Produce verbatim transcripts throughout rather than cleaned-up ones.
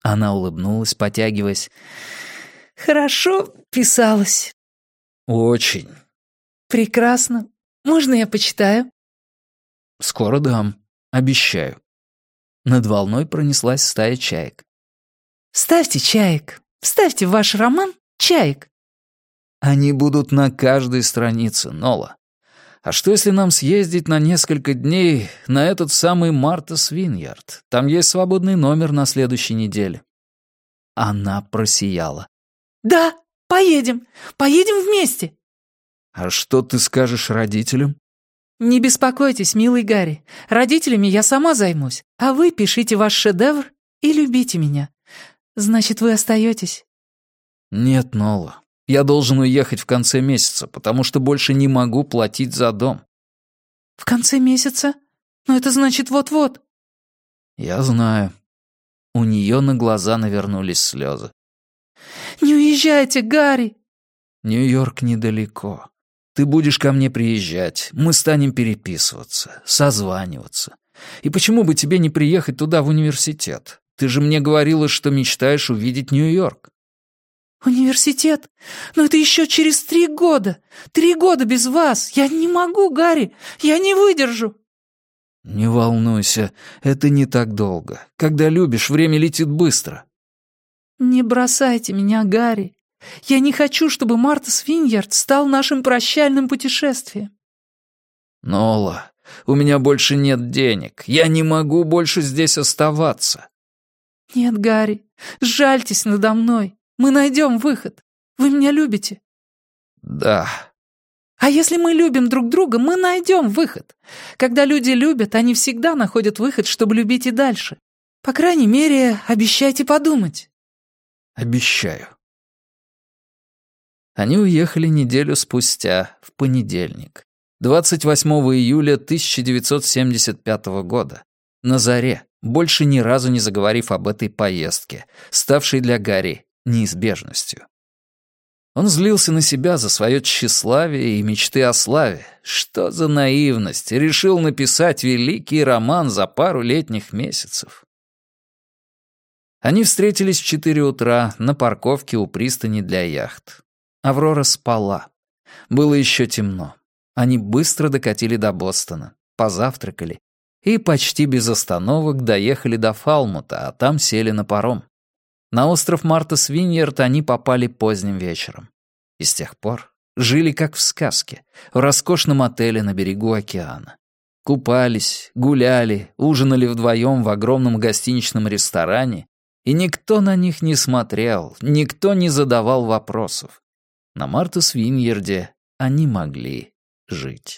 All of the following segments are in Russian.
Она улыбнулась, потягиваясь. «Хорошо писалось». «Очень». «Прекрасно. Можно я почитаю?» «Скоро дам. Обещаю». Над волной пронеслась стая чаек. «Ставьте чаек. Вставьте в ваш роман чаек». «Они будут на каждой странице, Нола. А что, если нам съездить на несколько дней на этот самый Мартас Виньярд? Там есть свободный номер на следующей неделе». Она просияла. «Да, поедем. Поедем вместе». «А что ты скажешь родителям?» «Не беспокойтесь, милый Гарри. Родителями я сама займусь. А вы пишите ваш шедевр и любите меня. Значит, вы остаетесь?» «Нет, Нола. Я должен уехать в конце месяца, потому что больше не могу платить за дом». «В конце месяца? Но это значит вот-вот». «Я знаю». У нее на глаза навернулись слезы. «Не уезжайте, Гарри!» «Нью-Йорк недалеко. Ты будешь ко мне приезжать, мы станем переписываться, созваниваться. И почему бы тебе не приехать туда в университет? Ты же мне говорила, что мечтаешь увидеть Нью-Йорк». «Университет? Но это еще через три года. Три года без вас. Я не могу, Гарри. Я не выдержу». «Не волнуйся, это не так долго. Когда любишь, время летит быстро». «Не бросайте меня, Гарри. Я не хочу, чтобы Мартас Виньярд стал нашим прощальным путешествием». «Нола, у меня больше нет денег. Я не могу больше здесь оставаться». «Нет, Гарри, сжальтесь надо мной. Мы найдем выход. Вы меня любите?» «Да». «А если мы любим друг друга, мы найдем выход. Когда люди любят, они всегда находят выход, чтобы любить и дальше. По крайней мере, обещайте подумать». «Обещаю». Они уехали неделю спустя, в понедельник, двадцать восьмого июля тысяча девятьсот семьдесят пятого года, на заре, больше ни разу не заговорив об этой поездке, ставшей для Гарри неизбежностью. Он злился на себя за свое тщеславие и мечты о славе. Что за наивность! Решил написать великий роман за пару летних месяцев. Они встретились в четыре утра на парковке у пристани для яхт. Аврора спала. Было еще темно. Они быстро докатили до Бостона, позавтракали и почти без остановок доехали до Фалмута, а там сели на паром. На остров Мартас Виньярд они попали поздним вечером. И с тех пор жили как в сказке, в роскошном отеле на берегу океана. Купались, гуляли, ужинали вдвоем в огромном гостиничном ресторане, и никто на них не смотрел, никто не задавал вопросов. На Мартас Виньярде они могли жить.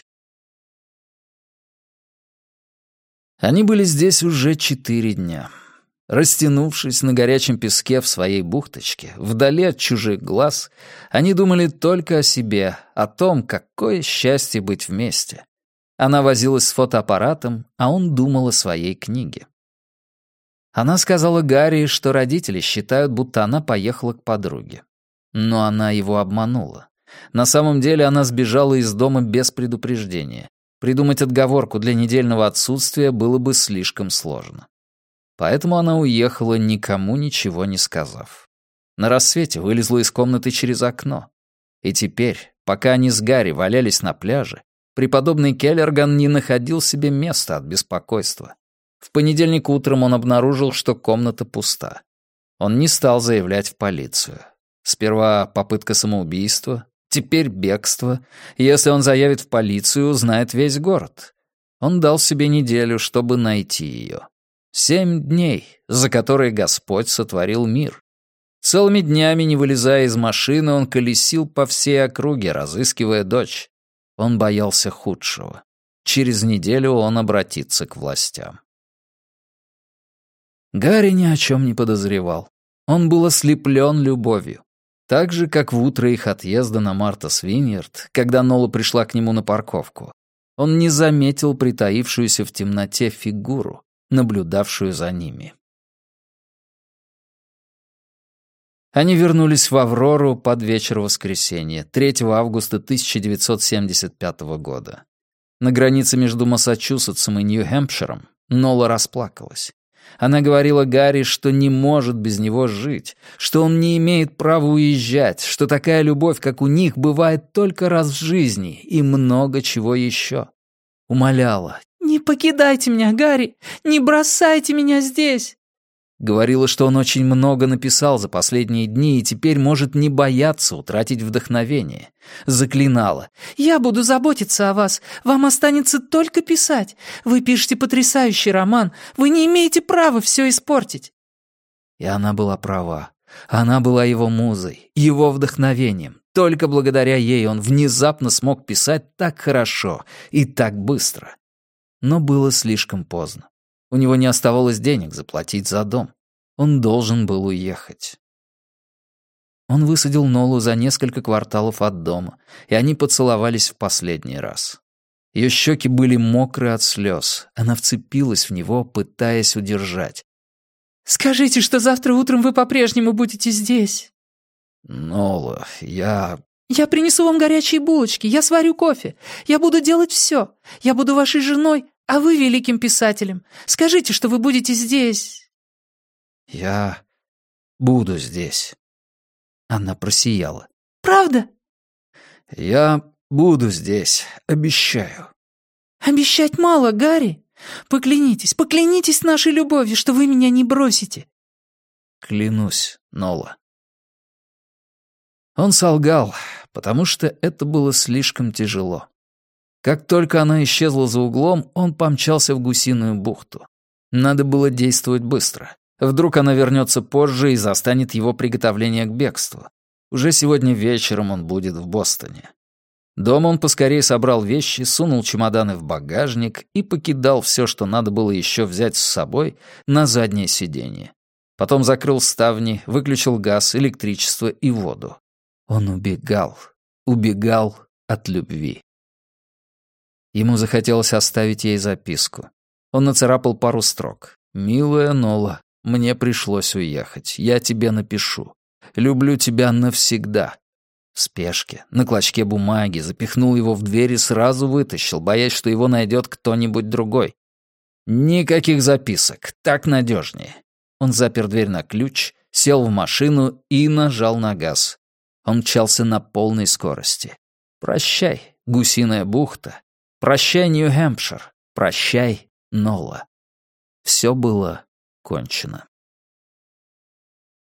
Они были здесь уже четыре дня. Растянувшись на горячем песке в своей бухточке, вдали от чужих глаз, они думали только о себе, о том, какое счастье быть вместе. Она возилась с фотоаппаратом, а он думал о своей книге. Она сказала Гарри, что родители считают, будто она поехала к подруге. Но она его обманула. На самом деле она сбежала из дома без предупреждения. Придумать отговорку для недельного отсутствия было бы слишком сложно. Поэтому она уехала, никому ничего не сказав. На рассвете вылезла из комнаты через окно. И теперь, пока они с Гарри валялись на пляже, преподобный Келлерган не находил себе места от беспокойства. В понедельник утром он обнаружил, что комната пуста. Он не стал заявлять в полицию. Сперва попытка самоубийства, теперь бегство. Если он заявит в полицию, узнает весь город. Он дал себе неделю, чтобы найти ее. Семь дней, за которые Господь сотворил мир. Целыми днями, не вылезая из машины, он колесил по всей округе, разыскивая дочь. Он боялся худшего. Через неделю он обратится к властям. Гарри ни о чем не подозревал. Он был ослеплен любовью. Так же, как в утро их отъезда на Мартас Виньярд, когда Нола пришла к нему на парковку, он не заметил притаившуюся в темноте фигуру, наблюдавшую за ними. Они вернулись в Аврору под вечер воскресенья, третьего августа тысяча девятьсот семьдесят пятого года. На границе между Массачусетсом и Нью-Хэмпширом Нола расплакалась. Она говорила Гарри, что не может без него жить, что он не имеет права уезжать, что такая любовь, как у них, бывает только раз в жизни и много чего еще. Умоляла. «Не покидайте меня, Гарри! Не бросайте меня здесь!» Говорила, что он очень много написал за последние дни и теперь может не бояться утратить вдохновение. Заклинала. «Я буду заботиться о вас. Вам останется только писать. Вы пишете потрясающий роман. Вы не имеете права все испортить». И она была права. Она была его музой, его вдохновением. Только благодаря ей он внезапно смог писать так хорошо и так быстро. Но было слишком поздно. У него не оставалось денег заплатить за дом. Он должен был уехать. Он высадил Нолу за несколько кварталов от дома, и они поцеловались в последний раз. Ее щеки были мокры от слез. Она вцепилась в него, пытаясь удержать. «Скажите, что завтра утром вы по-прежнему будете здесь». «Нола, я...» «Я принесу вам горячие булочки, я сварю кофе. Я буду делать все. Я буду вашей женой, а вы великим писателем. Скажите, что вы будете здесь». «Я буду здесь». Она просияла. «Правда?» «Я буду здесь, обещаю». «Обещать мало, Гарри. Поклянитесь, поклянитесь нашей любовью, что вы меня не бросите». «Клянусь, Нола». Он солгал, потому что это было слишком тяжело. Как только она исчезла за углом, он помчался в Гусиную бухту. Надо было действовать быстро. Вдруг она вернется позже и застанет его приготовление к бегству. Уже сегодня вечером он будет в Бостоне. Дома он поскорее собрал вещи, сунул чемоданы в багажник и покидал все, что надо было еще взять с собой, на заднее сиденье. Потом закрыл ставни, выключил газ, электричество и воду. Он убегал, убегал от любви. Ему захотелось оставить ей записку. Он нацарапал пару строк. «Милая Нола, мне пришлось уехать. Я тебе напишу. Люблю тебя навсегда». В спешке, на клочке бумаги, запихнул его в дверь и сразу вытащил, боясь, что его найдет кто-нибудь другой. Никаких записок, так надежнее. Он запер дверь на ключ, сел в машину и нажал на газ. Он мчался на полной скорости. Прощай, Гусиная бухта. Прощай, Нью-Хэмпшир. Прощай, Нола. Все было кончено.